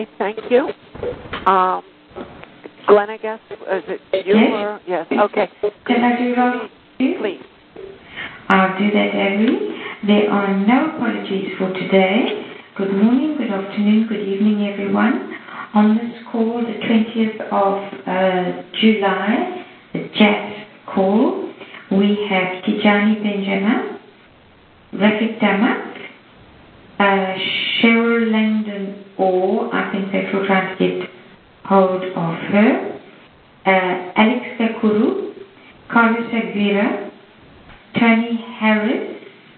Thank you. Glenn, I guess, is it you or? Yes, okay. Can I do that? Please. I'll do that, Abby. There are no apologies for today. Good morning, good afternoon, good evening, everyone. On this call, the 20th of July, the jazz call, we have Tijani Benjamin, Rafik Damak, Cheryl Langdon Orr, I think that we're trying to get hold of her, Alex Kakuru, Carlos Aguirre, Tony Harris,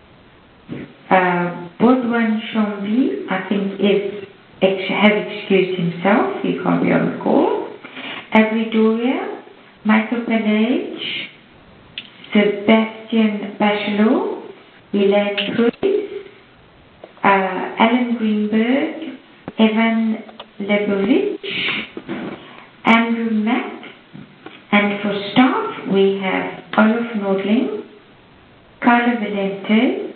Baudouin Chambly, I think has excused himself, he can't be on the call, Avery Doria, Michael Palage, Sebastian Bachelot, Elaine Cruz, Alan Greenberg, Evan Lebovich, Andrew Mack, and for staff we have Olaf Nordling, Carla Valente,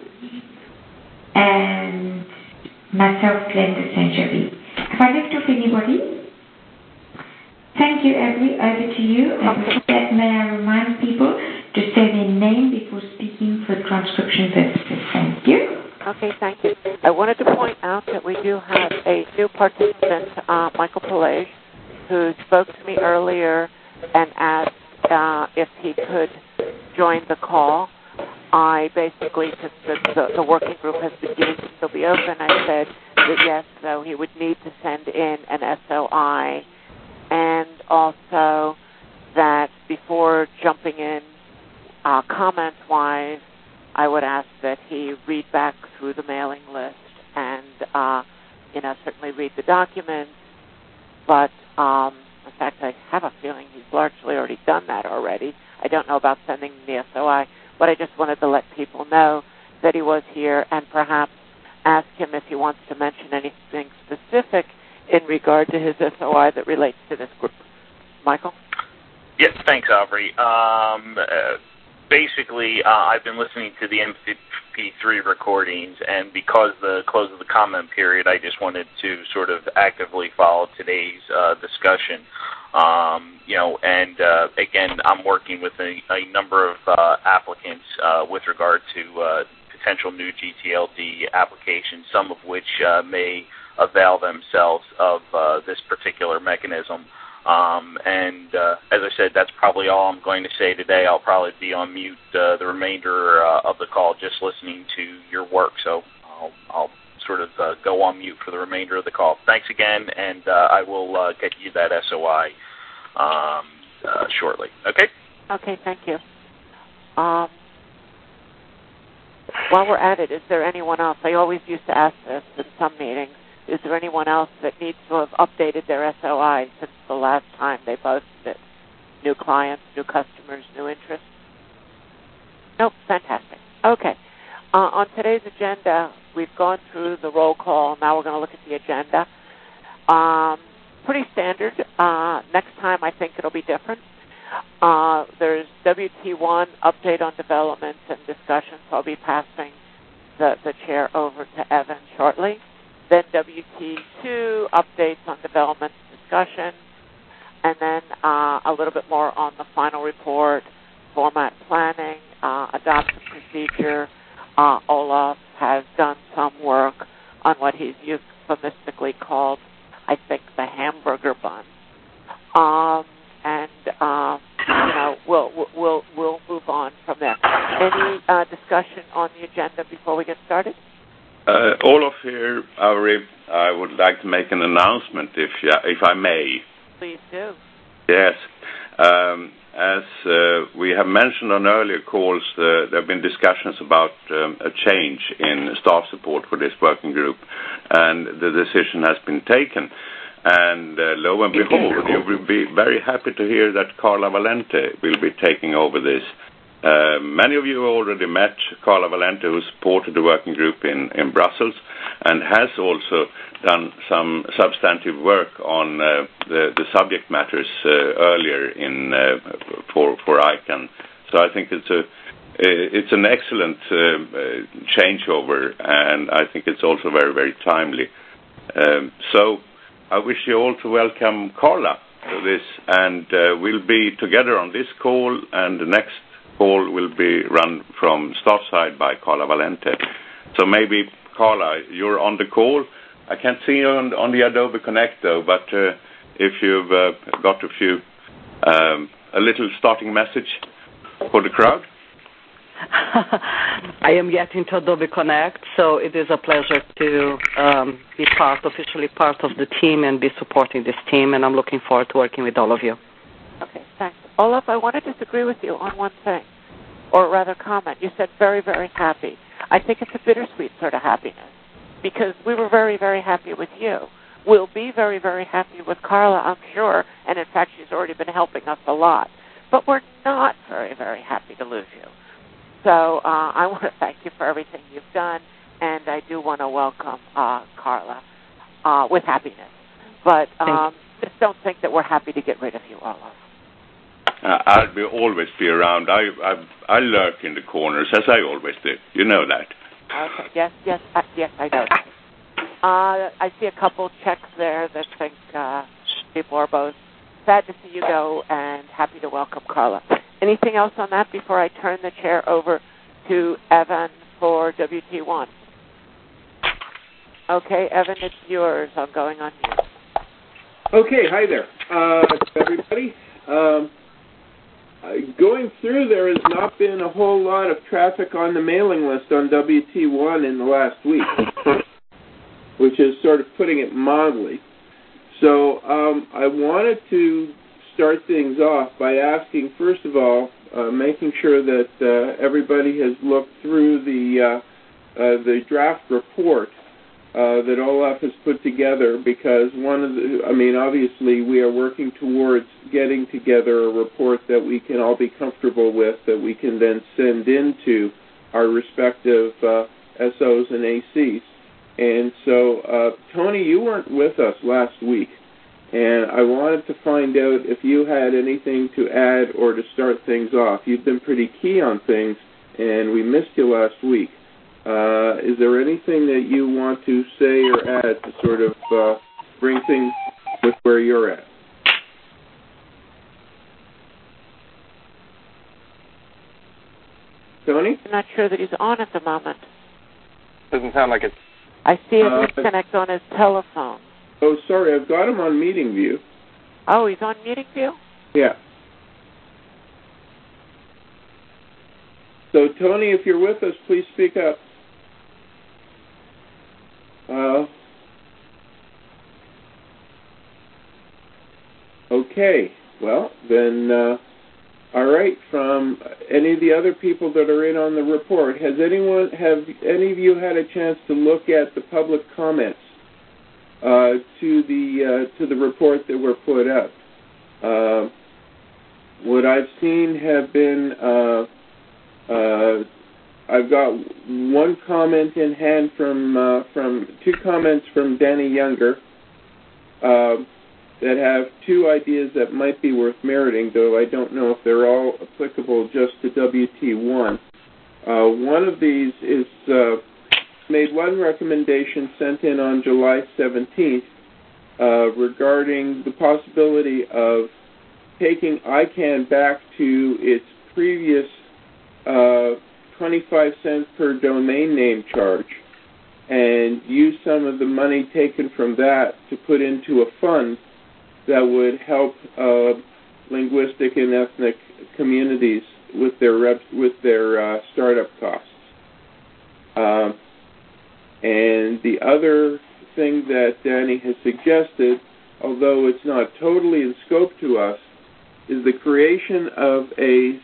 and myself, Glenda St. Have I left off anybody? Thank you, Avery. Over to you. And with that, may I remind people to say their name before speaking for transcription purposes. Thank you. Okay, thank you. I wanted to point out that we do have a new participant, Michael Palage, who spoke to me earlier and asked if he could join the call. I basically, since the working group has been deemed to still be open, I said that yes, so he would need to send in an SOI, and also that before jumping in comments-wise, I would ask that he read back through the mailing list and, certainly read the documents. But, in fact, I have a feeling he's largely already done that already. I don't know about sending the SOI, but I just wanted to let people know that he was here and perhaps ask him if he wants to mention anything specific in regard to his SOI that relates to this group. Michael? Yes, thanks, Aubrey. Basically, I've been listening to the MP3 recordings, and because the close of the comment period, I just wanted to sort of actively follow today's discussion. Again, I'm working with a number of applicants with regard to potential new GTLD applications, some of which may avail themselves of this particular mechanism. As I said, that's probably all I'm going to say today. I'll probably be on mute the remainder of the call, just listening to your work. So I'll sort of go on mute for the remainder of the call. Thanks again, and I will get you that SOI shortly. Okay? Okay, thank you. While we're at it, is there anyone else? I always used to ask this in some meetings. Is there anyone else that needs to have updated their SOI since the last time they posted it? New clients, new customers, new interests? Nope, fantastic. Okay. On today's agenda, we've gone through the roll call. Now we're going to look at the agenda. Pretty standard. Next time, I think it'll be different. There's WT1, update on developments and discussions. I'll be passing the chair over to Evan shortly. Then WT2, updates on developments, discussion, and then a little bit more on the final report, format planning, adoption procedure. Olaf has done some work on what he's euphemistically called, I think, the hamburger bun. We'll move on from there. Any discussion on the agenda before we get started? Olaf here, I would like to make an announcement, if I may. Please do. Yes. As we have mentioned on earlier calls, there have been discussions about a change in staff support for this working group, and the decision has been taken. And lo and behold, you will be very happy to hear that Carla Valente will be taking over this. Many of you already met Carla Valente, who supported the working group in Brussels and has also done some substantive work on the subject matters earlier for ICANN. So I think it's an excellent changeover, and I think it's also very, very timely. So I wish you all to welcome Carla to this, and we'll be together on this call, and the next call will be run from staff side by Carla Valente. So maybe, Carla, you're on the call. I can't see you on the Adobe Connect, though, but if you've got a little starting message for the crowd. I am getting to Adobe Connect, so it is a pleasure to be officially part of the team and be supporting this team, and I'm looking forward to working with all of you. Okay, thanks. Olaf, I want to disagree with you on one thing, or rather comment. You said very, very happy. I think it's a bittersweet sort of happiness, because we were very, very happy with you. We'll be very, very happy with Carla, I'm sure, and in fact she's already been helping us a lot. But we're not very, very happy to lose you. So I want to thank you for everything you've done, and I do want to welcome Carla with happiness. But just don't think that we're happy to get rid of you, Olaf. I'll always be around. I lurk in the corners, as I always do. You know that. Okay. Yes, I know that. I see a couple checks there that think people are both sad to see you go and happy to welcome Carla. Anything else on that before I turn the chair over to Evan for WT1? Okay, Evan, it's yours. I'm going on mute. Okay, hi there, everybody. Going through, there has not been a whole lot of traffic on the mailing list on WT1 in the last week, which is sort of putting it mildly. So I wanted to start things off by asking, first of all, making sure that everybody has looked through the draft report that Olaf has put together, because obviously we are working towards getting together a report that we can all be comfortable with, that we can then send into our respective SOs and ACs. And so, Tony, you weren't with us last week, and I wanted to find out if you had anything to add or to start things off. You've been pretty key on things, and we missed you last week. Is there anything that you want to say or add to sort of bring things with where you're at? Tony? I'm not sure that he's on at the moment. Doesn't sound like it. I see a disconnect on his telephone. Oh, sorry, I've got him on Meeting View. Oh, he's on Meeting View? Yeah. So, Tony, if you're with us, please speak up. Okay, well, then, all right, from any of the other people that are in on the report, have any of you had a chance to look at the public comments to the report that were put up? What I've seen have been, I've got one comment in hand from two comments from Danny Younger that have two ideas that might be worth meriting, though I don't know if they're all applicable just to WT1. One of these is made one recommendation sent in on July 17th regarding the possibility of taking ICANN back to its previous 25 cents per domain name charge and use some of the money taken from that to put into a fund that would help linguistic and ethnic communities with their startup costs. And the other thing that Danny has suggested, although it's not totally in scope to us, is the creation of a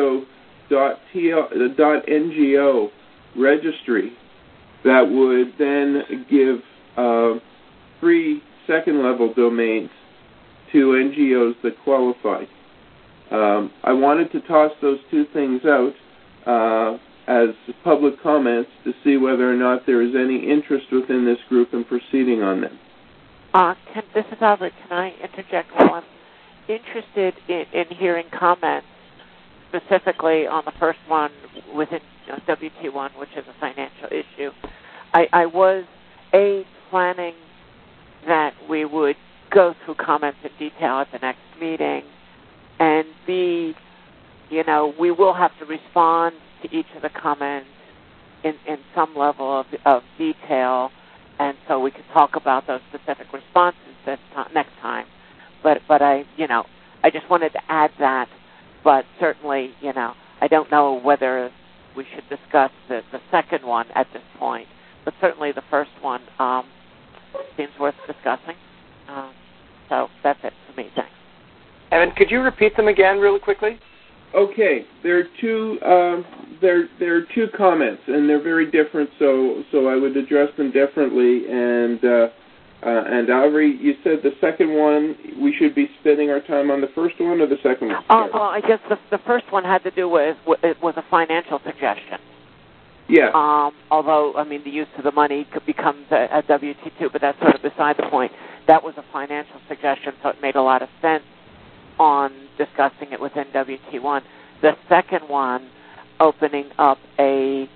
pseudo.ngo registry that would then give free second-level domains to NGOs that qualify. I wanted to toss those two things out as public comments to see whether or not there is any interest within this group in proceeding on them. This is Albert. Can I interject? I'm interested in hearing comments specifically on the first one within WT1, which is a financial issue. I was planning that we would go through comments in detail at the next meeting, and B, we will have to respond to each of the comments in some level of detail, and so we can talk about those specific responses next time. But I just wanted to add that. But certainly, I don't know whether we should discuss the second one at this point. But certainly the first one seems worth discussing. So that's it for me. Thanks. Evan, could you repeat them again really quickly? Okay, there are two comments, and they're very different. So I would address them differently. And Alvary, you said the second one we should be spending our time on the first one or the second one? Well, I guess the first one had to do with it was a financial suggestion. Yeah. Although, the use of the money becomes a WT2, but that's sort of beside the point. That was a financial suggestion, so it made a lot of sense on discussing it within WT1. The second one, opening up a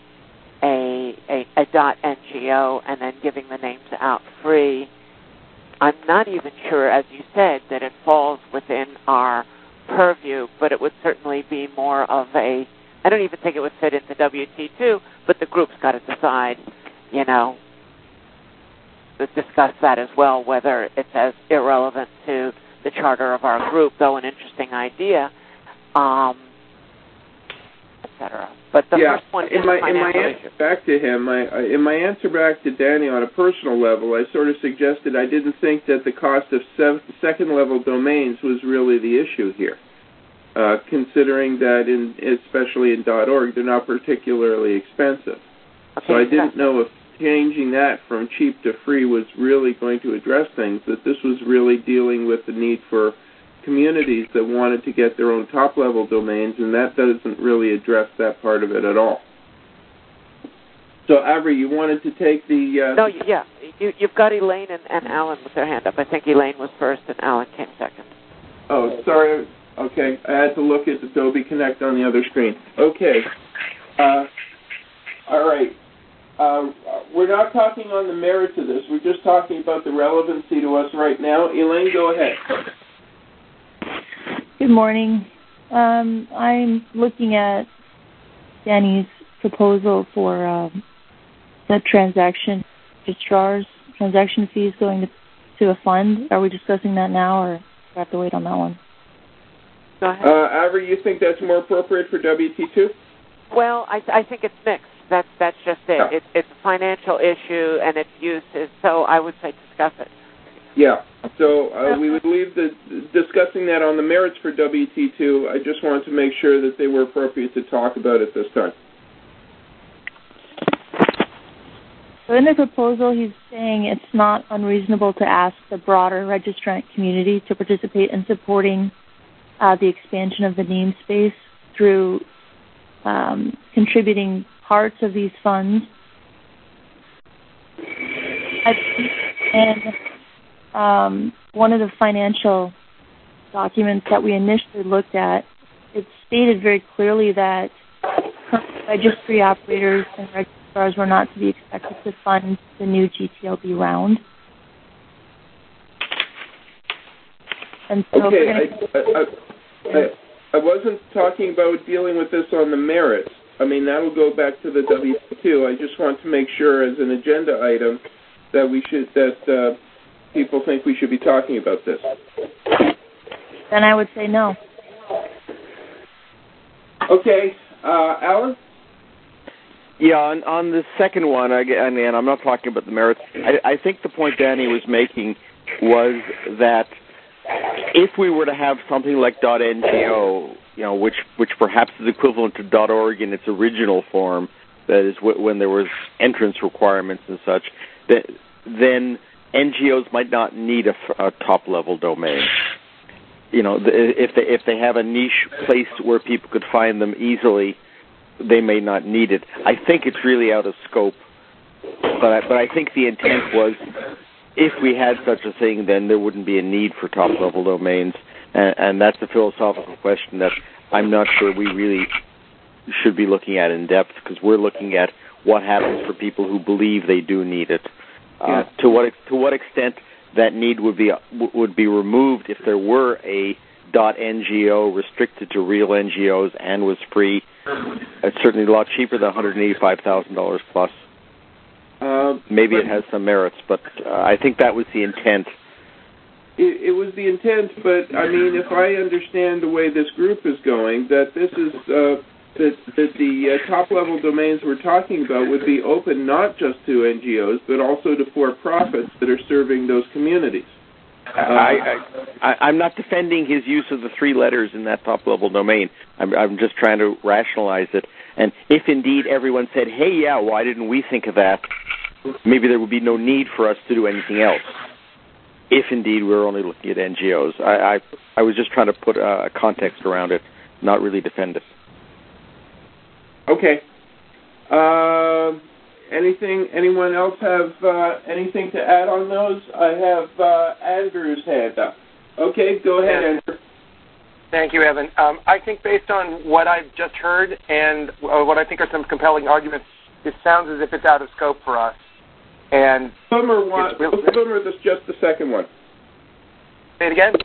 .ngo and then giving the names out free, I'm not even sure, as you said, that it falls within our purview, but it would certainly be more of I don't even think it would fit into WT2, but the group's got to decide, discuss that as well, whether it's as irrelevant to the charter of our group, though an interesting idea, etc. But the first one is in my answer back to him, in my answer back to Danny on a personal level, I sort of suggested I didn't think that the cost of second-level domains was really the issue here. Considering that, especially in .org, they're not particularly expensive. Okay, so I didn't know if changing that from cheap to free was really going to address things, that this was really dealing with the need for communities that wanted to get their own top-level domains, and that doesn't really address that part of it at all. So, Avery, you wanted to take the... No, yeah. You've got Elaine and Alan with their hand up. I think Elaine was first and Alan came second. Oh, sorry. Okay, I had to look at Adobe Connect on the other screen. Okay. All right. We're not talking on the merits of this. We're just talking about the relevancy to us right now. Elaine, go ahead. Good morning. I'm looking at Danny's proposal for the transaction fees going to a fund. Are we discussing that now, or do we have to wait on that one? Go ahead. Avery, you think that's more appropriate for WT2? Well, I think it's mixed. That's just it. Yeah. It's a financial issue, and its use is, so I would say discuss it. Yeah. So we would leave discussing that on the merits for WT2. I just wanted to make sure that they were appropriate to talk about it this time. So in the proposal, he's saying it's not unreasonable to ask the broader registrant community to participate in supporting the expansion of the namespace through contributing parts of these funds. And one of the financial documents that we initially looked at, it stated very clearly that registry operators and registrars were not to be expected to fund the new GTLD round. And so I wasn't talking about dealing with this on the merits. I mean, that'll go back to the WT2. I just want to make sure as an agenda item that people think we should be talking about this. Then I would say no. Okay. Alan? Yeah, on the second one, and I'm not talking about the merits, I think the point Danny was making was that if we were to have something like .ngo, which perhaps is equivalent to .org in its original form, that is when there was entrance requirements and such, then NGOs might not need a top-level domain. If they have a niche place where people could find them easily, they may not need it. I think it's really out of scope, but I think the intent was, if we had such a thing, then there wouldn't be a need for top-level domains, and that's a philosophical question that I'm not sure we really should be looking at in depth, because we're looking at what happens for people who believe they do need it. To what extent that need would be removed if there were a .ngo restricted to real NGOs and was free. It's certainly a lot cheaper than $185,000 plus. Maybe it has some merits, but I think that was the intent. It was the intent, but I mean, if I understand the way this group is going, that this is that the top-level domains we're talking about would be open not just to NGOs, but also to for-profits that are serving those communities. I'm not defending his use of the three letters in that top-level domain. I'm just trying to rationalize it. And if indeed everyone said, hey, yeah, why didn't we think of that, maybe there would be no need for us to do anything else. If indeed we're only looking at NGOs. I was just trying to put a context around it, not really defend it. Okay. Anyone else have anything to add on those? I have Andrew's hand up. Okay, go ahead, Andrew. Thank you, Evan. I think based on what I've just heard and what I think are some compelling arguments, it sounds as if it's out of scope for us. And both of them or just the second one? Say it again?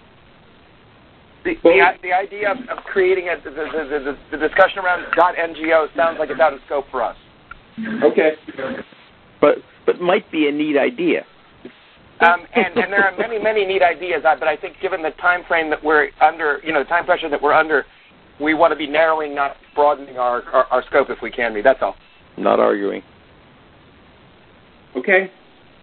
The idea of creating the discussion around .ngo sounds like it's out of scope for us. Okay. But might be a neat idea. And there are many neat ideas, but I think given the time frame that we're under, the time pressure that we're under, we want to be narrowing, not broadening our scope if we can be. That's all. Not arguing. Okay.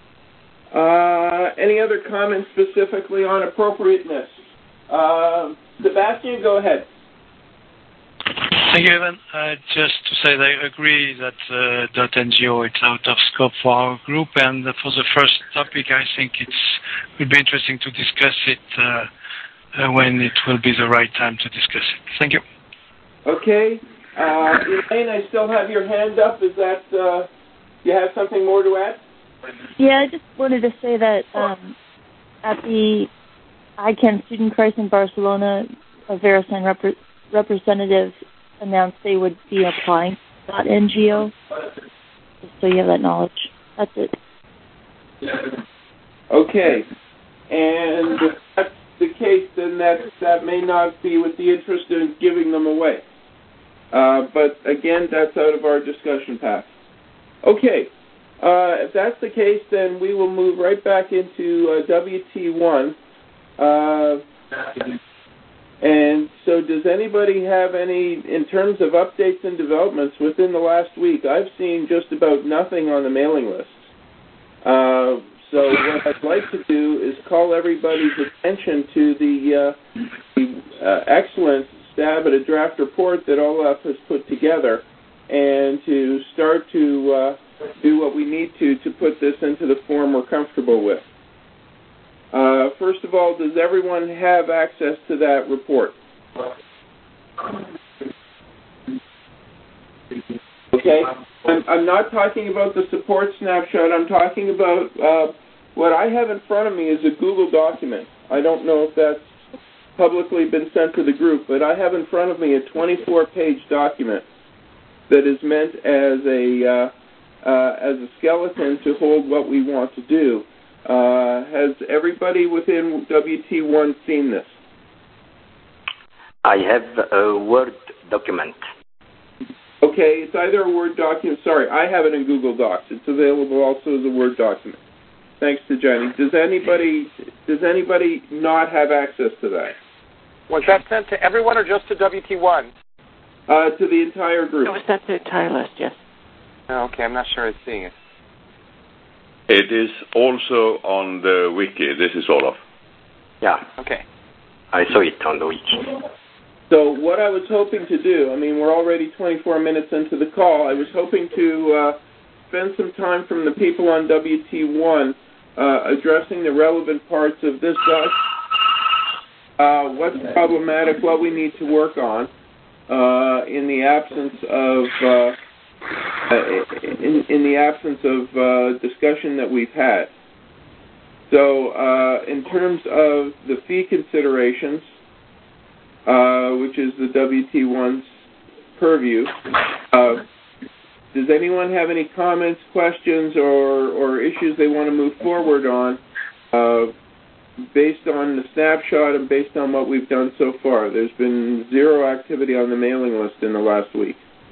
Any other comments specifically on appropriateness? Sebastian, go ahead. Thank you, Evan. Just to say that I agree that .ngo is out of scope for our group, and for the first topic, I think it would be interesting to discuss it when it will be the right time to discuss it. Thank you. Okay. Elaine, I still have your hand up. Is that, you have something more to add? Yeah, I just wanted to say that at the ICANN Student Christ in Barcelona, a VeriSign representative announced they would be applying .ngo, just so you have that knowledge. That's it. Okay. And if that's the case, then that may not be with the interest in giving them away. But again, that's out of our discussion path. Okay. If that's the case, then we will move right back into WT1. And so does anybody have any, in terms of updates and developments within the last week? I've seen just about nothing on the mailing list. So what I'd like to do is call everybody's attention to the excellent stab at a draft report that Olaf has put together, and to start to do what we need to put this into the form we're comfortable with. First of all, does everyone have access to that report? Okay. I'm not talking about the support snapshot. I'm talking about what I have in front of me is a Google document. I don't know if that's publicly been sent to the group, but I have in front of me a 24-page document that is meant as a skeleton to hold what we want to do. Has everybody within WT1 seen this? I have a Word document. Okay, it's either a Word document. Sorry, I have it in Google Docs. It's available also as a Word document. Thanks to Jenny. Does anybody not have access to that? Was that sent to everyone or just to WT1? To the entire group. It was sent to the entire list, yes. Oh, okay, I'm not sure I'm seeing it. It is also on the wiki. This is Olaf. Yeah. Okay. I saw it on the wiki. So what I was hoping to do, I mean, we're already 24 minutes into the call. I was hoping to spend some time from the people on WT1 addressing the relevant parts of this what's problematic, what we need to work on in the absence of discussion that we've had. So in terms of the fee considerations, which is the WT1's purview, does anyone have any comments, questions, or issues they want to move forward on based on the snapshot and based on what we've done so far, there's been zero activity on the mailing list in the last week.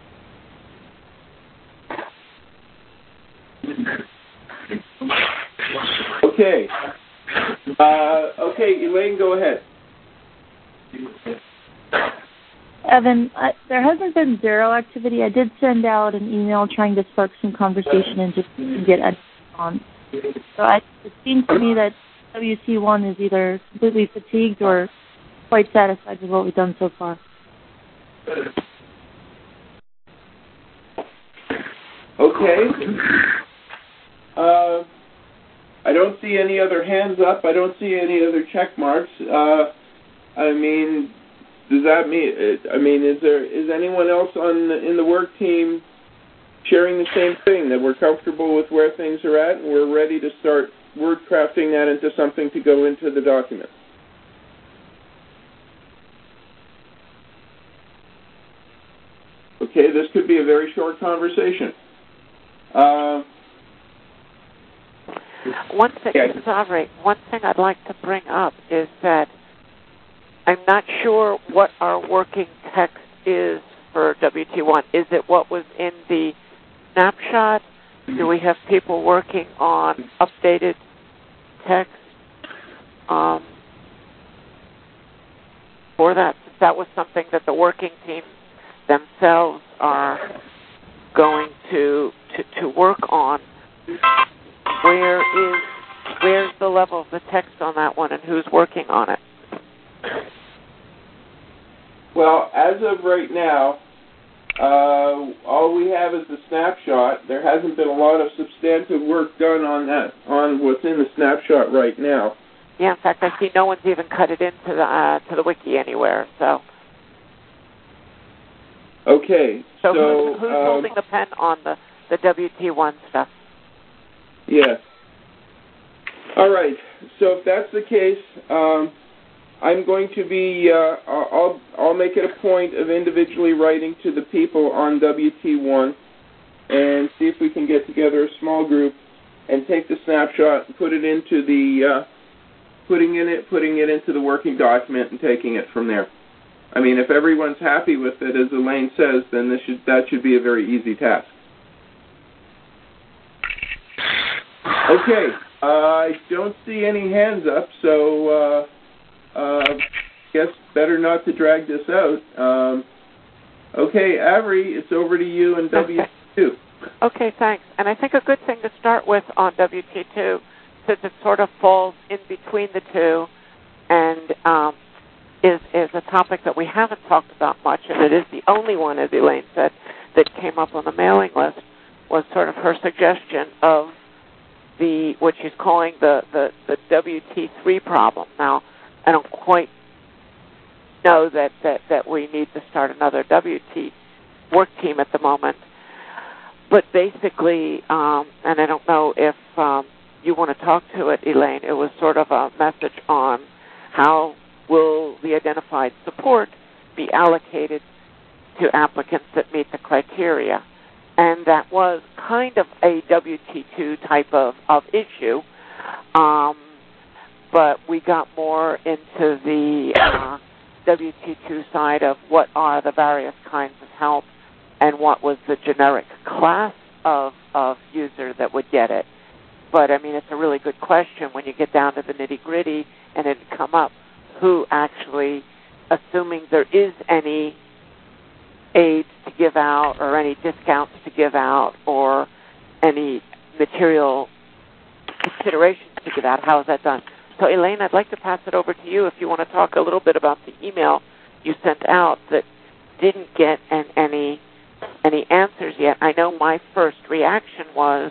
Okay. Okay, Elaine, go ahead. Evan, there hasn't been zero activity. I did send out an email trying to spark some conversation and just get a response. So it seems to me that WT1 is either completely fatigued or quite satisfied with what we've done so far. Okay. I don't see any other hands up. I don't see any other check marks. I mean, does that mean? I mean, is anyone else in the work team sharing the same thing, that we're comfortable with where things are at and we're ready to start word crafting that into something to go into the document? Okay, this could be a very short conversation. One thing I'd like to bring up is that I'm not sure what our working text is for WT1. Is it what was in the snapshot? Do we have people working on updated text for that? That was something that the working team themselves are going to work on. Where's the level of the text on that one, and who's working on it? Well, as of right now, all we have is the snapshot. There hasn't been a lot of substantive work done on what's in the snapshot right now. Yeah, in fact, I see no one's even cut it into the wiki anywhere. So. Okay. So who's holding the pen on the WT1 stuff? Yeah. All right. So if that's the case, I'm going to be. I'll make it a point of individually writing to the people on WT1 and see if we can get together a small group and take the snapshot and put it into the putting it into the working document and taking it from there. I mean, if everyone's happy with it, as Elaine says, then that should be a very easy task. Okay, I don't see any hands up, so guess better not to drag this out. Okay, Avery, it's over to you and WT2. Okay, thanks. And I think a good thing to start with on WT2, since it sort of falls in between the two, and is a topic that we haven't talked about much, and it is the only one, as Elaine said, that came up on the mailing list, was sort of her suggestion of what she's calling the WT3 problem. Now, I don't quite know that we need to start another WT work team at the moment, but basically, and I don't know if you want to talk to it, Elaine, it was sort of a message on how will the identified support be allocated to applicants that meet the criteria. And that was kind of a WT2 type of issue, but we got more into the WT2 side of what are the various kinds of help and what was the generic class of user that would get it. But, I mean, it's a really good question when you get down to the nitty-gritty and it come up who actually, assuming there is any aid to give out or any discounts to give out or any material considerations to give out, how is that done? So, Elaine, I'd like to pass it over to you if you want to talk a little bit about the email you sent out that didn't get any answers yet. I know my first reaction was,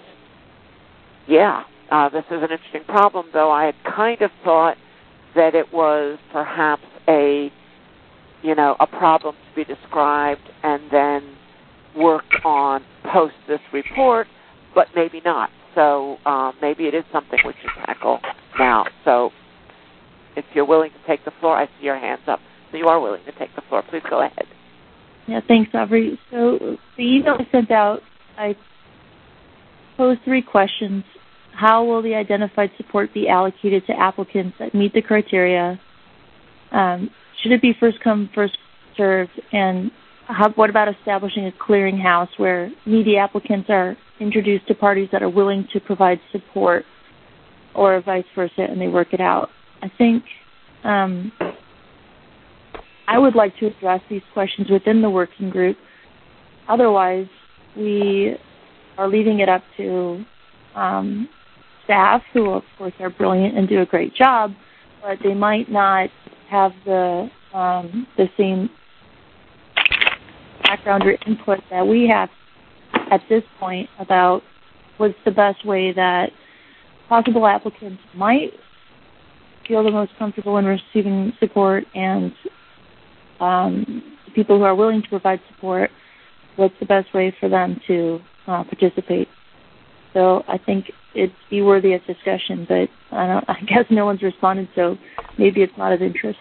this is an interesting problem, though I had kind of thought that it was perhaps a problem to be described and then worked on post this report, but maybe not. So maybe it is something we should tackle now. So if you're willing to take the floor, I see your hands up. So you are willing to take the floor. Please go ahead. Yeah, thanks, Aubrey. So the email I sent out, I posed 3 questions. how will the identified support be allocated to applicants that meet the criteria? Should it be first come, first served? And what about establishing a clearinghouse where needy applicants are introduced to parties that are willing to provide support, or vice versa, and they work it out? I think I would like to address these questions within the working group. Otherwise, we are leaving it up to staff, who, of course, are brilliant and do a great job, but they might not have the same background or input that we have at this point about what's the best way that possible applicants might feel the most comfortable in receiving support, and people who are willing to provide support, what's the best way for them to participate. So I think it'd be worthy of discussion, but I guess no one's responded, so maybe it's not of interest.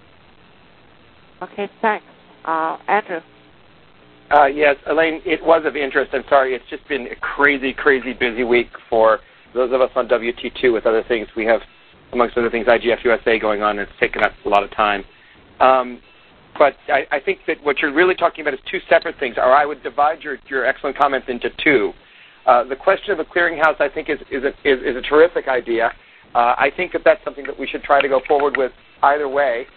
Okay, thanks. Andrew? Yes, Elaine, it was of interest. I'm sorry, it's just been a crazy, crazy busy week for those of us on WT2 with other things. We have, amongst other things, IGF USA going on, and it's taken up a lot of time. But I think that what you're really talking about is two separate things, or I would divide your excellent comments into two. The question of a clearinghouse, I think, is a terrific idea. I think that that's something that we should try to go forward with either way.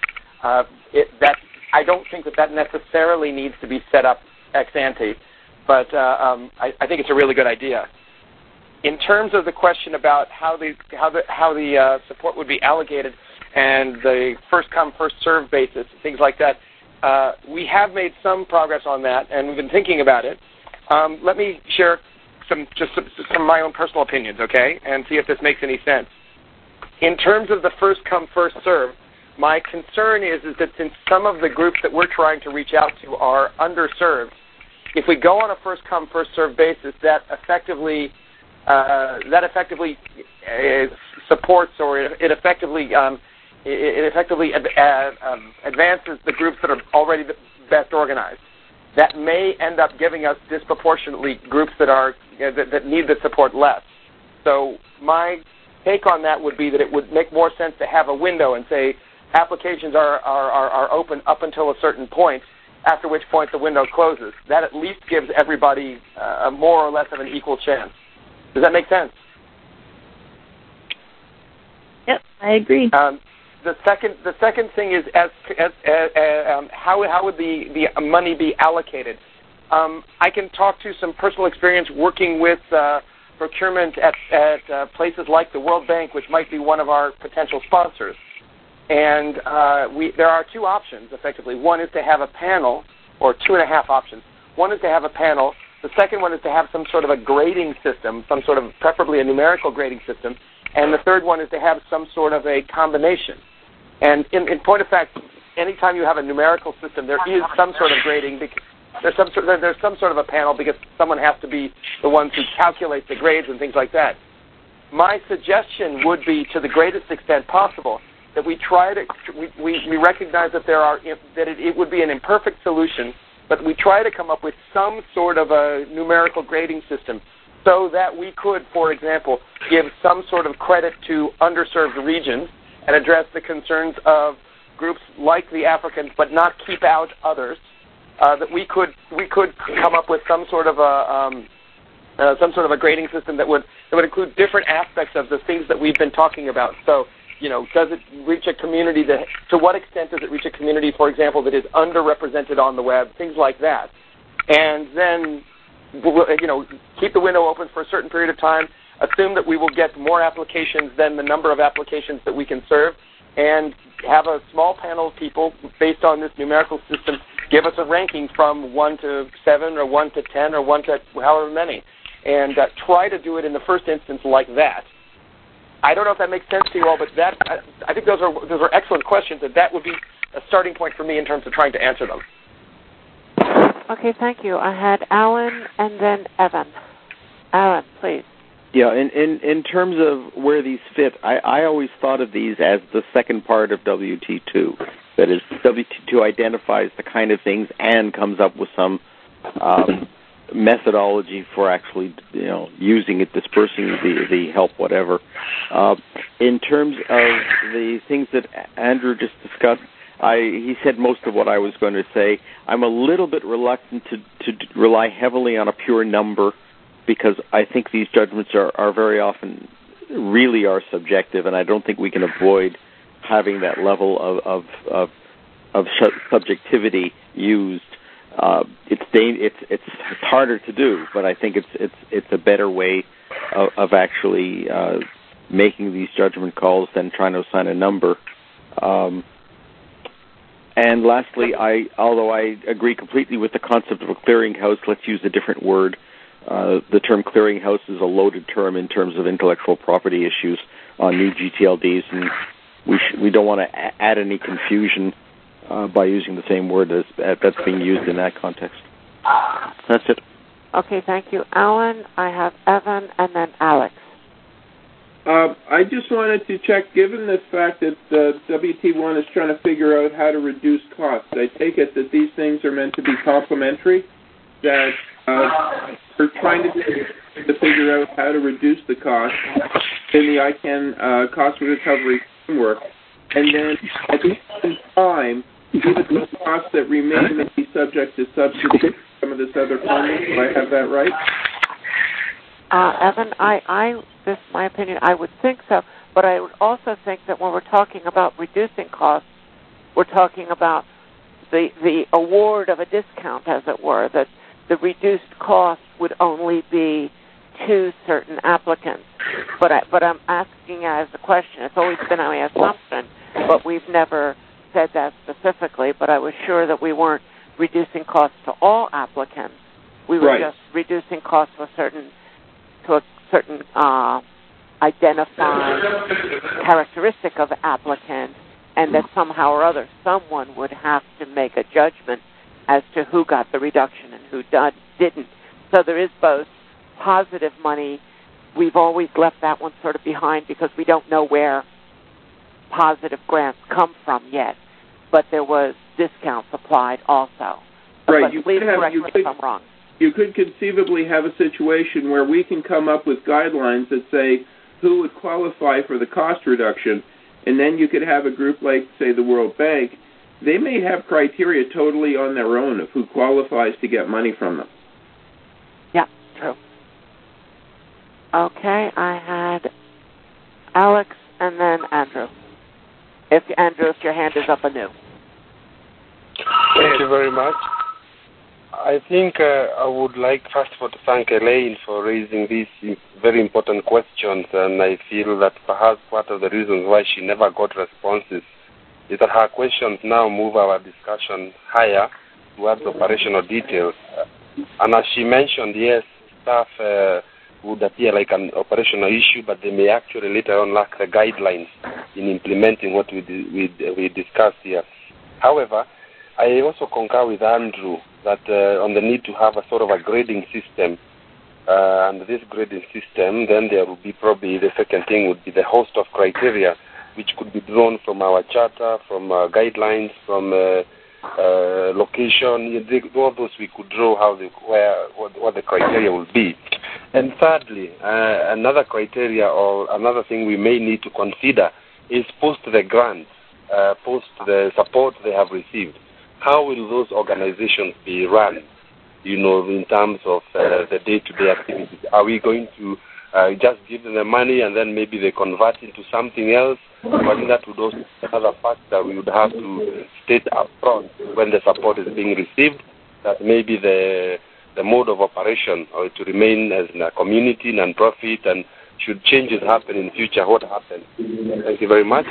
I don't think that necessarily needs to be set up ex ante, but I think it's a really good idea. In terms of the question about how the support would be allocated and the first come, first served basis, things like that, we have made some progress on that, and we've been thinking about it. Let me share some of my own personal opinions, okay, and see if this makes any sense. In terms of the first come, first served, my concern is that since some of the groups that we're trying to reach out to are underserved, if we go on a first come, first served basis, that effectively supports, or it effectively advances the groups that are already the best organized. That may end up giving us disproportionately groups that need the support less. So my take on that would be that it would make more sense to have a window and say applications are open up until a certain point, after which point the window closes. That at least gives everybody more or less of an equal chance. Does that make sense? Yep, I agree. The second thing is how would the money be allocated? I can talk to some personal experience working with procurement at places like the World Bank, which might be one of our potential sponsors. And there are two options, effectively. One is to have a panel, or 2.5 options. One is to have a panel. The second one is to have some sort of a grading system, some sort of, preferably a numerical grading system. And the third one is to have some sort of a combination. And in point of fact, anytime you have a numerical system, there is some sort of grading. There's some sort of a panel, because someone has to be the ones who calculate the grades and things like that. My suggestion would be, to the greatest extent possible, that we try to we recognize that it would be an imperfect solution, but we try to come up with some sort of a numerical grading system, so that we could, for example, give some sort of credit to underserved regions and address the concerns of groups like the Africans, but not keep out others. That we could come up with some sort of a grading system that would include different aspects of the things that we've been talking about. So, does it reach a community to what extent does it reach a community, for example, that is underrepresented on the web, things like that. And then, keep the window open for a certain period of time, assume that we will get more applications than the number of applications that we can serve, and have a small panel of people based on this numerical system give us a ranking from 1 to 7 or 1 to 10 or 1 to however many, and try to do it in the first instance like that. I don't know if that makes sense to you all, but I think those are excellent questions, and that would be a starting point for me in terms of trying to answer them. Okay, thank you. I had Alan and then Evan. Alan, please. Yeah, in terms of where these fit, I always thought of these as the second part of WT2. That is, WT2 identifies the kind of things and comes up with some methodology for actually, using it, dispersing the help, whatever. In terms of the things that Andrew just discussed, he said most of what I was going to say. I'm a little bit reluctant to rely heavily on a pure number, because I think these judgments are very often really are subjective, and I don't think we can avoid having that level of subjectivity used. It's harder to do, but I think it's a better way of actually making these judgment calls than trying to assign a number. And lastly, although I agree completely with the concept of a clearinghouse, let's use a different word. The term clearinghouse is a loaded term in terms of intellectual property issues on new GTLDs, and we don't want to add any confusion by using the same word that's being used in that context. That's it. Okay, thank you, Alan. I have Evan and then Alex. I just wanted to check, given the fact that WT1 is trying to figure out how to reduce costs, I take it that these things are meant to be complementary, that we're trying to figure out how to reduce the cost in the ICANN cost recovery framework, and then at the same time, even the costs that remain may be subject to subsidy, some of this other funding. Do I have that right? Evan, this is my opinion, I would think so, but I would also think that when we're talking about reducing costs, we're talking about the award of a discount, as it were, that the reduced cost would only be to certain applicants. But I'm asking as a question. It's always been my assumption, but we've never said that specifically, but I was sure that we weren't reducing costs to all applicants. We were just reducing costs to a certain identified characteristic of the applicant, and that somehow or other someone would have to make a judgment as to who got the reduction and who didn't. So there is both positive money. We've always left that one sort of behind because we don't know where positive grants come from yet, but there was discounts applied also. Right. But please correct me if I'm wrong. You could conceivably have a situation where we can come up with guidelines that say who would qualify for the cost reduction, and then you could have a group like, say, the World Bank. They may have criteria totally on their own of who qualifies to get money from them. Yeah, true. Okay, I had Alex and then Andrew. If your hand is up anew. Thank you very much. I think I would like first of all to thank Elaine for raising these very important questions, and I feel that perhaps part of the reasons why she never got responses is that her questions now move our discussion higher towards operational details. And as she mentioned, yes, staff would appear like an operational issue, but they may actually later on lack the guidelines in implementing what we discussed here. However, I also concur with Andrew that on the need to have a sort of a grading system, and this grading system, then there would be probably the second thing would be the host of criteria, which could be drawn from our charter, from guidelines, from location. All those we could draw what the criteria will be. And thirdly, another criteria or another thing we may need to consider is post the grant, post the support they have received. How will those organizations be run, in terms of the day-to-day activities? Are we going to just give them the money and then maybe they convert into something else? I think that would also be another factor we would have to state up front when the support is being received, that maybe the mode of operation or to remain as a community, non-profit, and should changes happen in future, what happens? Thank you very much.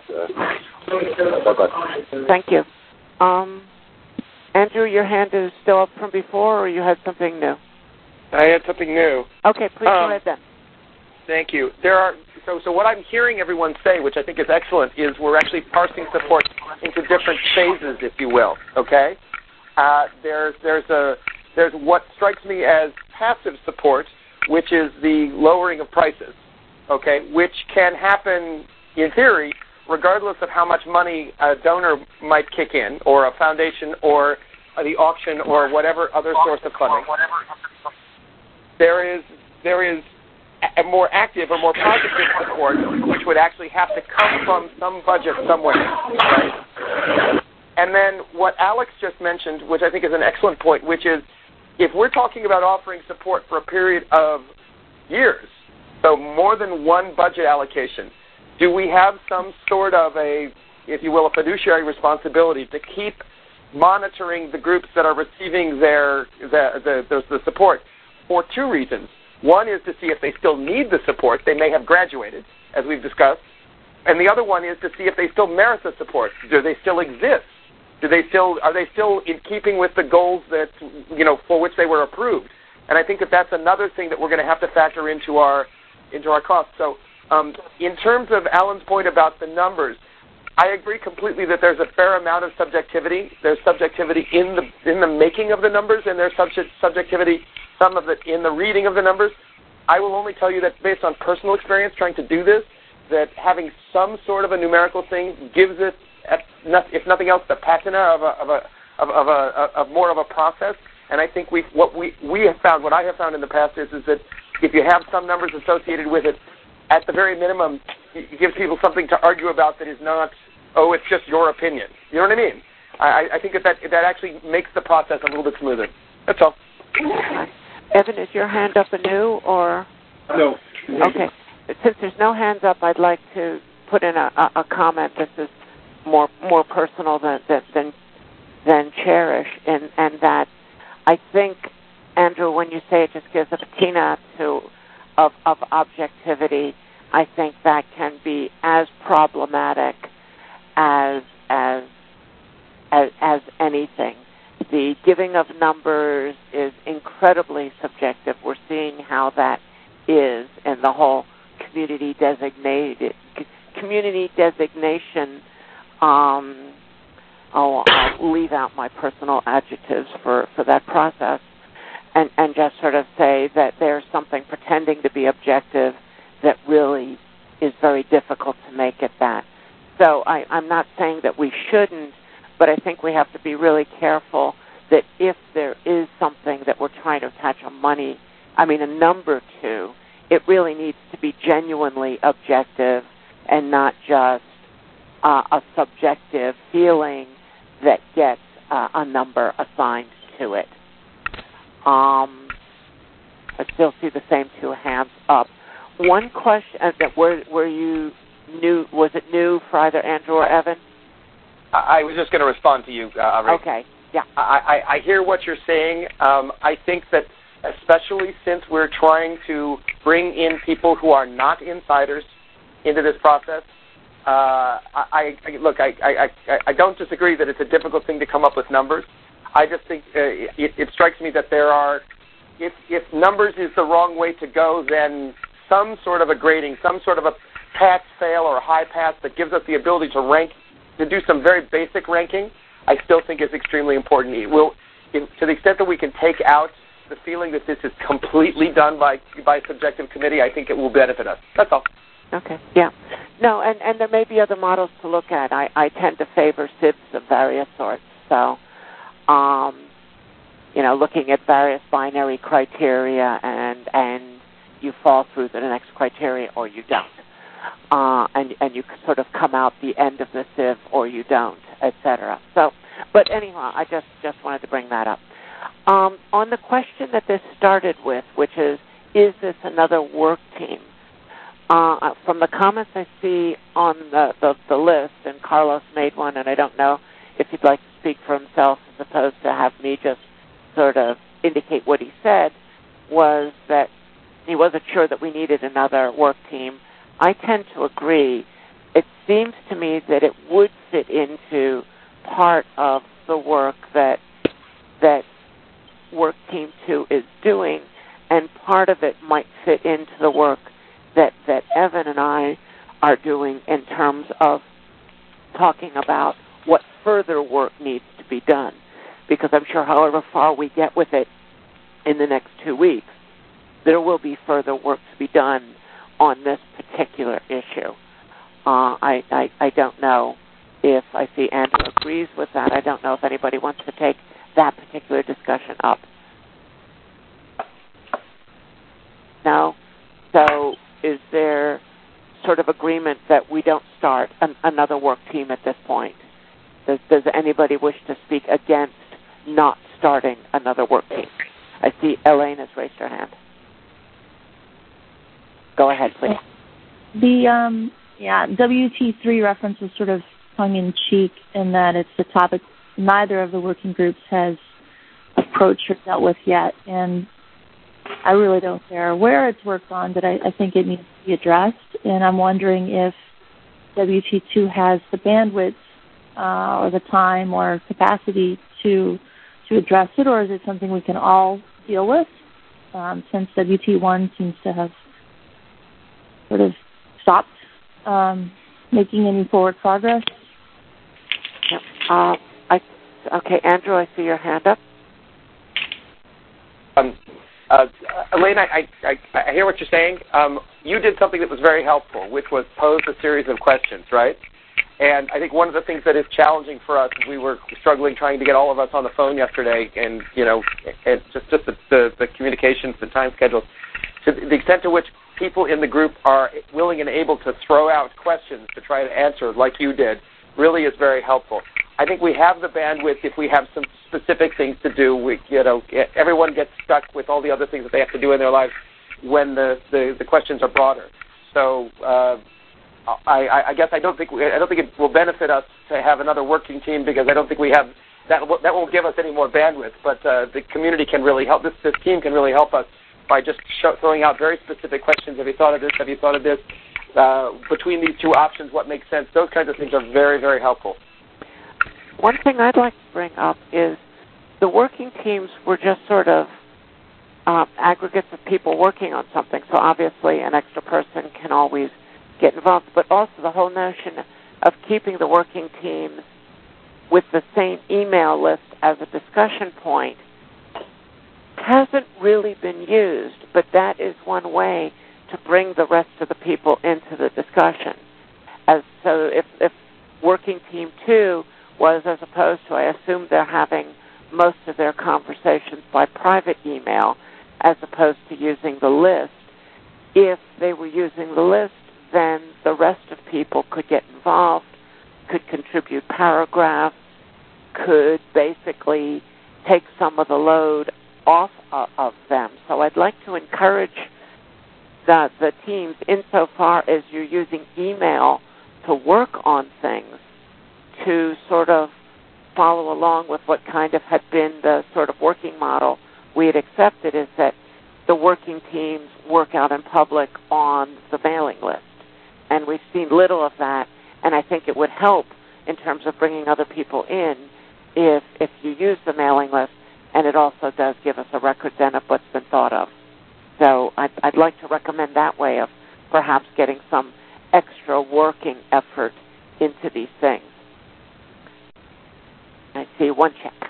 Thank you. Andrew, your hand is still up from before, or you had something new? I had something new. Okay, please go ahead then. Thank you. So what I'm hearing everyone say, which I think is excellent, is we're actually parsing support into different phases, if you will. Okay. There's what strikes me as passive support, which is the lowering of prices. Okay, which can happen in theory regardless of how much money a donor might kick in, or a foundation, or the auction or whatever other source of funding, there is a more active or more positive support, which would actually have to come from some budget somewhere, right? And then what Alex just mentioned, which I think is an excellent point, which is if we're talking about offering support for a period of years, so more than one budget allocation, do we have some sort of a, if you will, a fiduciary responsibility to keep monitoring the groups that are receiving the support for two reasons? One is to see if they still need the support. They may have graduated, as we've discussed. And the other one is to see if they still merit the support. Do they still exist? Are they still in keeping with the goals that, for which they were approved? And I think that that's another thing that we're going to have to factor into our costs. So in terms of Alan's point about the numbers, I agree completely that there's a fair amount of subjectivity. There's subjectivity in the making of the numbers, and there's subjectivity, some of it, in the reading of the numbers. I will only tell you that based on personal experience trying to do this, that having some sort of a numerical thing gives it, if nothing else, the patina of more of a process. And I think what I have found in the past is that if you have some numbers associated with it, at the very minimum, it gives people something to argue about that is not, it's just your opinion. You know what I mean? I think that actually makes the process a little bit smoother. That's all. Evan, is your hand up anew, or? No. Okay. Since there's no hands up, I'd like to put in a comment. This is more personal than Cherish, and that I think, Andrew, when you say it just gives a patina of objectivity, I think that can be as problematic as anything. The giving of numbers is incredibly subjective. We're seeing how that is in the whole community designation. I'll leave out my personal adjectives for that process, and just sort of say that there's something pretending to be objective that really is very difficult to make it that. So I'm not saying that we shouldn't, but I think we have to be really careful that if there is something that we're trying to attach a number to, it really needs to be genuinely objective and not just a subjective feeling that gets a number assigned to it. I still see the same two hands up. One question that were you new? Was it new for either Andrew or Evan? I was just going to respond to you. Okay. Yeah. I hear what you're saying. I think that especially since we're trying to bring in people who are not insiders into this process, I don't disagree that it's a difficult thing to come up with numbers. I just think it strikes me that there are, if numbers is the wrong way to go, then some sort of a grading, some sort of a pass, fail, or high pass that gives us the ability to rank, to do some very basic ranking, I still think is extremely important. It will, to the extent that we can take out the feeling that this is completely done by subjective committee, I think it will benefit us. That's all. Okay, yeah. No, and there may be other models to look at. I tend to favor SIBs of various sorts. So, looking at various binary criteria, and you fall through the next criteria or you don't. And you sort of come out the end of the sieve or you don't, etc. So, but anyhow, I just wanted to bring that up. On the question that this started with, which is this another work team? From the comments I see on the list, and Carlos made one, and I don't know if he'd like to speak for himself as opposed to have me just sort of indicate what he said, was that he wasn't sure that we needed another work team. I tend to agree. It seems to me that it would fit into part of the work that Work Team 2 is doing, and part of it might fit into the work that Evan and I are doing in terms of talking about what further work needs to be done. Because I'm sure however far we get with it in the next 2 weeks, there will be further work to be done on this particular issue. I don't know if I see Andrew agrees with that. I don't know if anybody wants to take that particular discussion up? No? So is there sort of agreement that we don't start another work team at this point? Does anybody wish to speak against not starting another work team? I see Elaine has raised her hand. Go ahead, please. The WT3 reference is sort of tongue-in-cheek in that it's a topic neither of the working groups has approached or dealt with yet, and I really don't care where it's worked on, but I think it needs to be addressed, and I'm wondering if WT2 has the bandwidth or the time or capacity to address it, or is it something we can all deal with, since WT1 seems to have sort of stopped making any forward progress? Yep. Okay, Andrew, I see your hand up. Elaine, I hear what you're saying. You did something that was very helpful, which was pose a series of questions, right? And I think one of the things that is challenging for us, we were struggling trying to get all of us on the phone yesterday, and just the communications, the time schedules, to the extent to which people in the group are willing and able to throw out questions to try to answer, like you did, really is very helpful. I think we have the bandwidth if we have some specific things to do. Everyone gets stuck with all the other things that they have to do in their lives when the questions are broader. So I guess I don't think it will benefit us to have another working team, because I don't think we have that. That won't give us any more bandwidth. But the community can really help. This team can really help us by just throwing out very specific questions. Have you thought of this? Have you thought of this? Between these two options, what makes sense? Those kinds of things are very, very helpful. One thing I'd like to bring up is the working teams were just sort of aggregates of people working on something. So obviously an extra person can always get involved, but also the whole notion of keeping the working teams with the same email list as a discussion point hasn't really been used, but that is one way to bring the rest of the people into the discussion. So if working team 2 was, as opposed to, I assume they're having most of their conversations by private email as opposed to using the list, if they were using the list, then the rest of people could get involved, could contribute paragraphs, could basically take some of the load off of them. So I'd like to encourage the teams, insofar as you're using email to work on things, to sort of follow along with what kind of had been the sort of working model we had accepted, is that the working teams work out in public on the mailing list. And we've seen little of that, and I think it would help in terms of bringing other people in if you use the mailing list, and it also does give us a record then of what's been thought of. So I'd like to recommend that way of perhaps getting some extra working effort into these things. I see one check.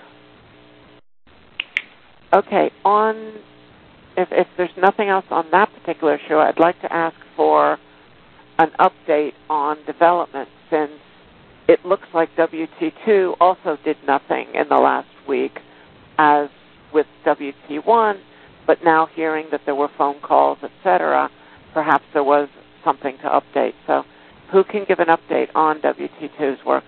Okay, if there's nothing else on that particular issue, I'd like to ask for an update on development, since it looks like WT2 also did nothing in the last week, as with WT1, but now hearing that there were phone calls, etc., perhaps there was something to update. So who can give an update on WT2's work?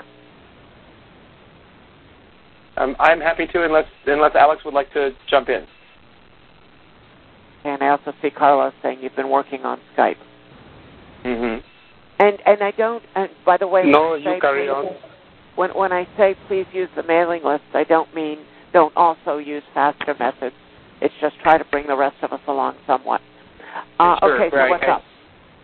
I'm happy to, unless Alex would like to jump in. And I also see Carlos saying you've been working on Skype. Mm-hmm. And I don't, and by the way... No, you carry on. When I say please use the mailing list, I don't mean don't also use faster methods. It's just try to bring the rest of us along somewhat. Sure, okay, so what's up?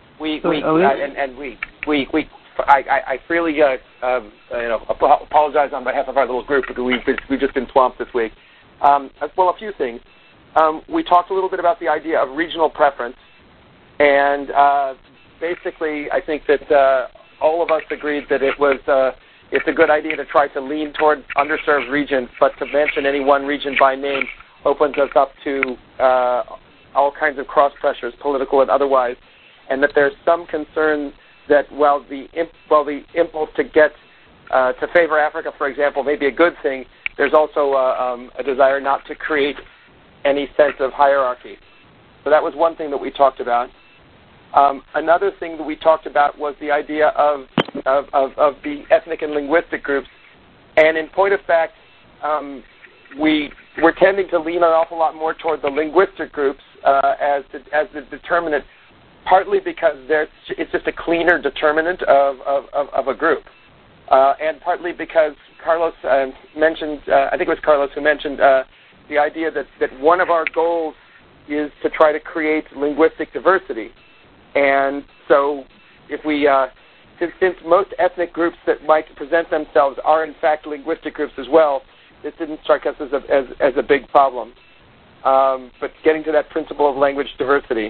I freely apologize on behalf of our little group, because we've just been swamped this week. Well, a few things. We talked a little bit about the idea of regional preference, and basically, I think that all of us agreed that it's a good idea to try to lean toward underserved regions, but to mention any one region by name opens us up to all kinds of cross pressures, political and otherwise, and that there's some concern that while the impulse to get to favor Africa, for example, may be a good thing, there's also a desire not to create any sense of hierarchy. So that was one thing that we talked about. Another thing that we talked about was the idea of the ethnic and linguistic groups. And in point of fact, we're tending to lean an awful lot more toward the linguistic groups as the determinant, partly because it's just a cleaner determinant of a group, and partly because Carlos mentioned, I think it was Carlos who mentioned the idea that one of our goals is to try to create linguistic diversity. And so if we, since most ethnic groups that might present themselves are in fact linguistic groups as well, this didn't strike us as a big problem. But getting to that principle of language diversity.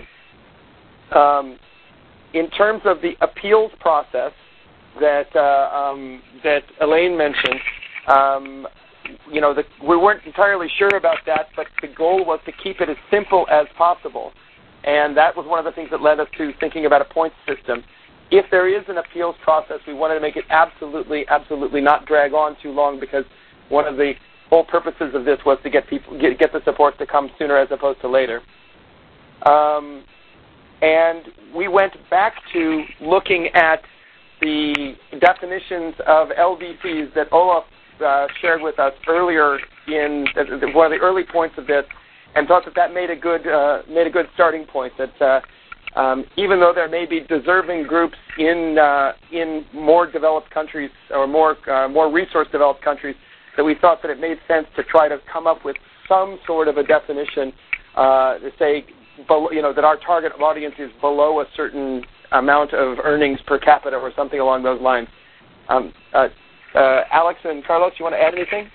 In terms of the appeals process that Elaine mentioned, we weren't entirely sure about that, but the goal was to keep it as simple as possible. And that was one of the things that led us to thinking about a points system. If there is an appeals process, we wanted to make it absolutely not drag on too long, because one of the whole purposes of this was to get the support to come sooner as opposed to later. And we went back to looking at the definitions of LDCs that Olaf shared with us earlier in one of the early points of this, and thought that made a good starting point. That even though there may be deserving groups in more developed countries or more resource-developed countries, that we thought that it made sense to try to come up with some sort of a definition to say, that our target audience is below a certain amount of earnings per capita or something along those lines. Alex and Carlos, you want to add anything?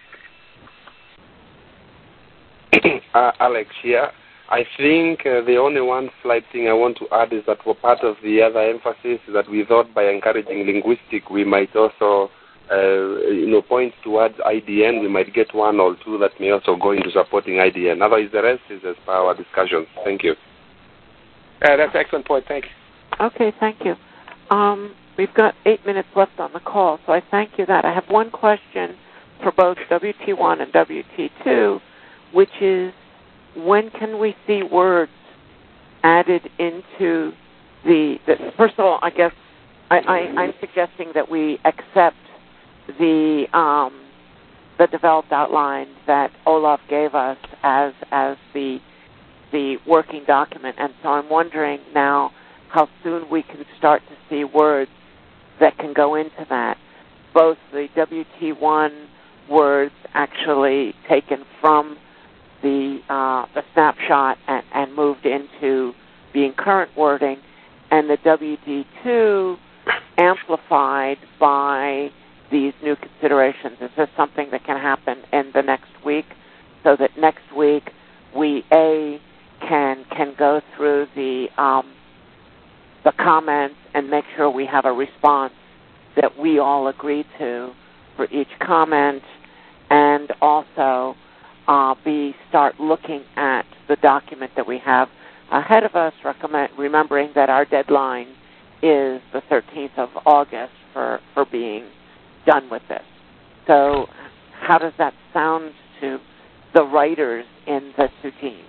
Alex, yeah. I think the only one slight thing I want to add is that for part of the other emphasis is that we thought by encouraging linguistic, we might also point towards IDN. We might get one or two that may also go into supporting IDN. Otherwise, the rest is as per our discussions. Thank you. That's an excellent point. Thank you. Okay, thank you. We've got 8 minutes left on the call, so I thank you that. I have one question for both WT1 and WT2, which is, when can we see words added into first of all, I guess I'm suggesting that we accept the developed outline that Olaf gave us as the working document, and so I'm wondering now how soon we can start to see words that can go into that. Both the WT1 words actually taken from the snapshot and moved into being current wording, and the WT2 amplified by these new considerations. Is this something that can happen in the next week, so that next week we can go through the comments and make sure we have a response that we all agree to for each comment, and also start looking at the document that we have ahead of us, remembering that our deadline is the 13th of August for being done with this. So how does that sound to the writers in the two teams?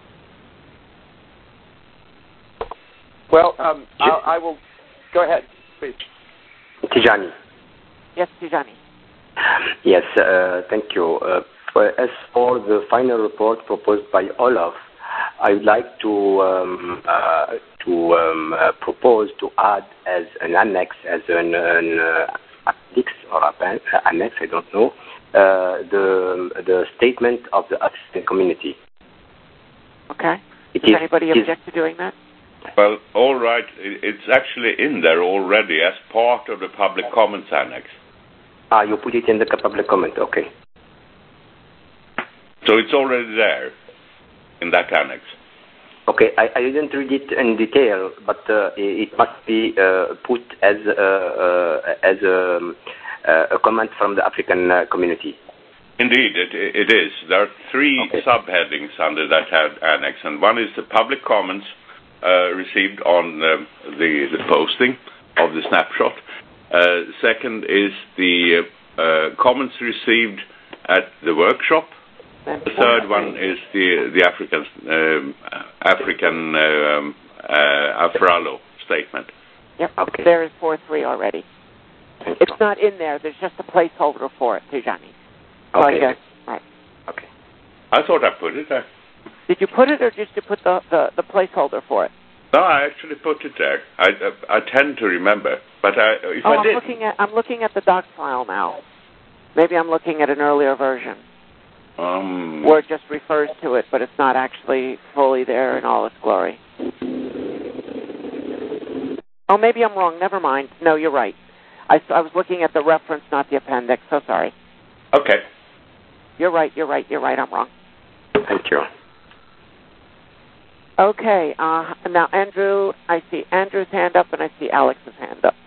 Well, I will... Go ahead, please. Tijani. Yes, Tijani. Yes, thank you. As for the final report proposed by Olaf, I would like to propose to add as an annex, as an appendix or annex, I don't know, the statement of the African community. Okay. Does anybody object to doing that? Well, all right. It's actually in there already as part of the public comments annex. You put it in the public comment, okay. So it's already there in that annex. Okay, I didn't read it in detail, but it must be put as a comment from the African community. Indeed, it is. There are three subheadings under that annex, and one is the public comments received on the posting of the snapshot. Second is the comments received at the workshop. The third one is the African Afralo statement. Yep, okay. There is 4.3 already. It's not in there. There's just a placeholder for it, Tijani. Okay. Right. Okay. I thought I put it there. Did you put it, or just you put the placeholder for it? No, I actually put it there. I tend to remember, but if I did, I'm looking at the doc file now. Maybe I'm looking at an earlier version where it just refers to it, but it's not actually fully there in all its glory. Oh, maybe I'm wrong. Never mind. No, you're right. I was looking at the reference, not the appendix. So sorry. Okay. You're right. I'm wrong. Thank you. Okay. Now, Andrew, I see Andrew's hand up, and I see Alex's hand up.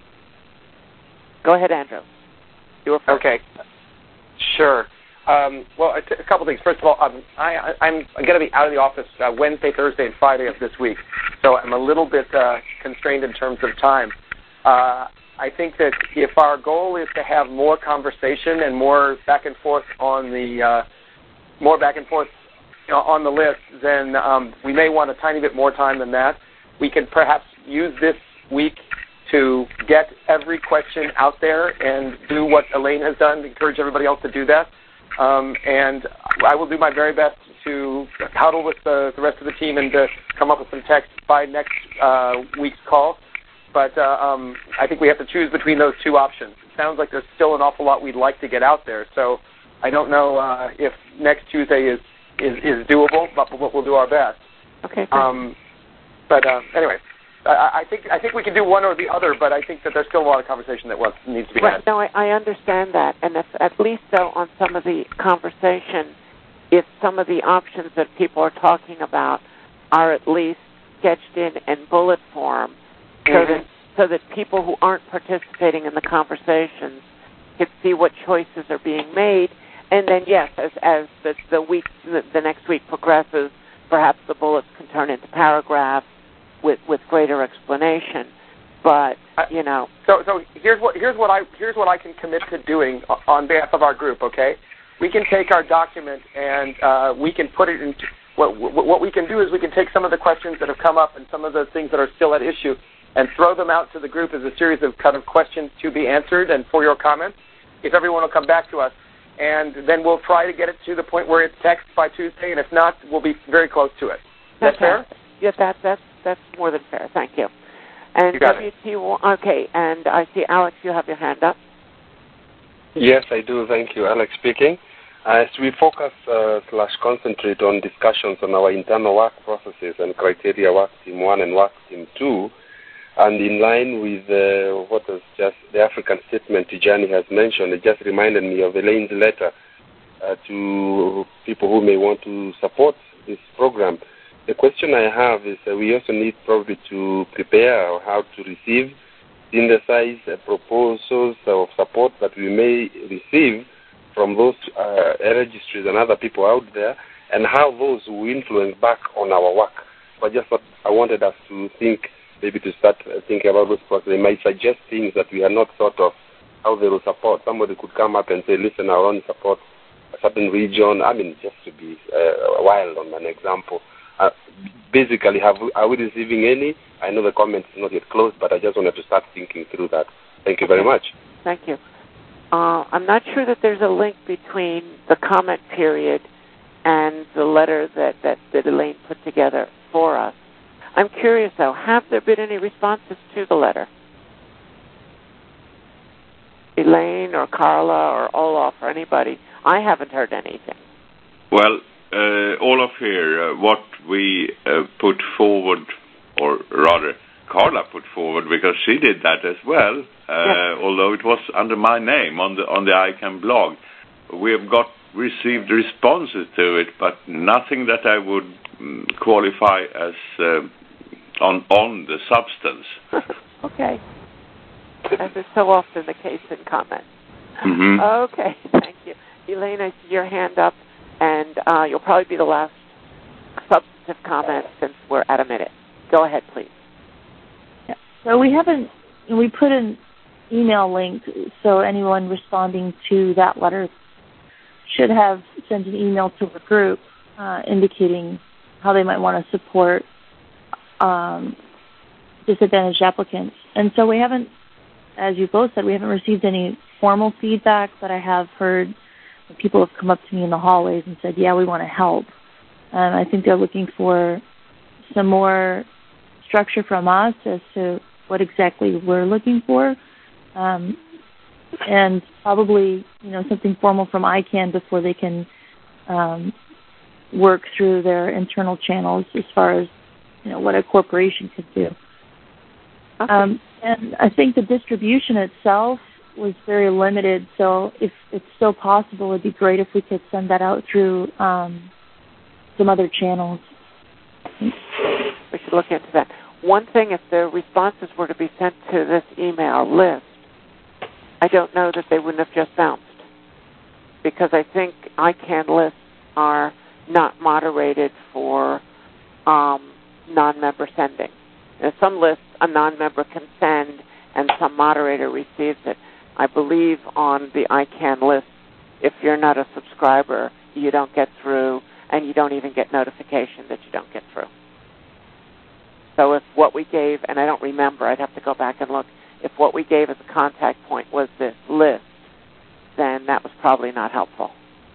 Go ahead, Andrew. You were first. Okay. Sure. Well, a couple things. First of all, I'm going to be out of the office Wednesday, Thursday, and Friday of this week, so I'm a little bit constrained in terms of time. I think that if our goal is to have more conversation and more back and forth on the on the list, then we may want a tiny bit more time than that. We can perhaps use this week to get every question out there and do what Elaine has done, encourage everybody else to do that. And I will do my very best to huddle with the rest of the team and to come up with some text by next week's call. But I think we have to choose between those two options. It sounds like there's still an awful lot we'd like to get out there. So I don't know if next Tuesday is doable, but we'll do our best. Okay. But anyway, I think we can do one or the other, but I think that there's still a lot of conversation that needs to be had. Right. No, I understand that, and if, at least though on some of the conversation, if some of the options that people are talking about are at least sketched in bullet form, so that people who aren't participating in the conversations can see what choices are being made. And then, yes, as the next week progresses, perhaps the bullets can turn into paragraphs with greater explanation. But you know, so here's what I can commit to doing on behalf of our group. Okay, we can take our document and we can put it into what we can do is we can take some of the questions that have come up and some of the things that are still at issue and throw them out to the group as a series of kind of questions to be answered and for your comments. If everyone will come back to us. And then we'll try to get it to the point where it's text by Tuesday, and if not, we'll be very close to it. Is that fair? Yes, that's more than fair. Thank you. And you got WT, okay, and I see, Alex, you have your hand up. Yes, I do. Thank you. Alex speaking. As we focus / concentrate on discussions on our internal work processes and criteria work team 1 and work team 2, and in line with what was just the African statement Tijani has mentioned, it just reminded me of Elaine's letter to people who may want to support this program. The question I have is we also need probably to prepare how to receive, synthesize proposals of support that we may receive from those registries and other people out there, and how those will influence back on our work. So I wanted us to think, maybe to start thinking about those projects. They might suggest things that we have not thought of, how they will support. Somebody could come up and say, listen, I want to support a certain region. I mean, just to be wild on an example. Basically, are we receiving any? I know the comment is not yet closed, but I just wanted to start thinking through that. Thank you very much. Thank you. I'm not sure that there's a link between the comment period and the letter that Elaine put together for us. I'm curious, though, have there been any responses to the letter? Elaine or Carla or Olaf or anybody? I haven't heard anything. Well, Olaf here, what we put forward, or rather Carla put forward, because she did that as well, although it was under my name on the ICANN blog. We have received responses to it, but nothing that I would qualify as on the substance. Okay. As is so often the case in comments. Mm-hmm. Okay, thank you. Elaine, I see your hand up, and you'll probably be the last substantive comment since we're at a minute. Go ahead, please. Yeah. So we put an email link so anyone responding to that letter should have sent an email to the group indicating how they might want to support disadvantaged applicants. And so we haven't, as you both said, we haven't received any formal feedback, but I have heard people have come up to me in the hallways and said, yeah, we want to help. And I think they're looking for some more structure from us as to what exactly we're looking for. And probably, something formal from ICANN before they can work through their internal channels as far as, what a corporation could do. Okay. And I think the distribution itself was very limited, so if it's still possible, it'd be great if we could send that out through some other channels. We should look into that. One thing, if the responses were to be sent to this email list, I don't know that they wouldn't have just bounced, because I think ICANN lists are not moderated for non-member sending. Some lists a non-member can send and some moderator receives it. I believe on the ICANN list, if you're not a subscriber, you don't get through, and you don't even get notification that you don't get through. So if what we gave, and I don't remember, I'd have to go back and look, if what we gave as a contact point was this list, then that was probably not helpful.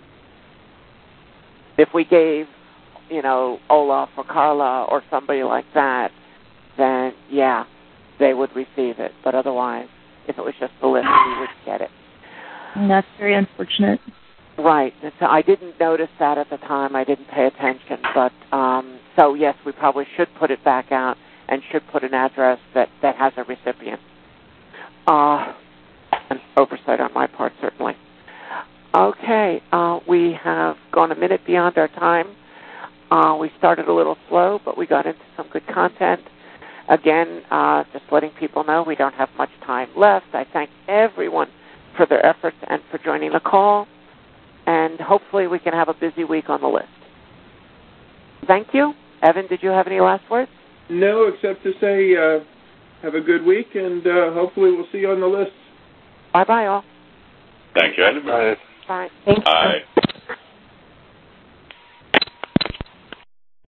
If we gave, Olaf or Carla or somebody like that, then, yeah, they would receive it. But otherwise, if it was just the list, we wouldn't get it. And that's very unfortunate. Right. And so I didn't notice that at the time. I didn't pay attention. But, so, yes, we probably should put it back out and should put an address that has a recipient. An oversight on my part, certainly. Okay. We have gone a minute beyond our time. We started a little slow, but we got into some good content. Again, just letting people know we don't have much time left. I thank everyone for their efforts and for joining the call. And hopefully we can have a busy week on the list. Thank you. Evan, did you have any last words? No, except to say have a good week, and hopefully we'll see you on the list. Bye-bye, all. Thank you, Evan. Bye. Thank you. Bye.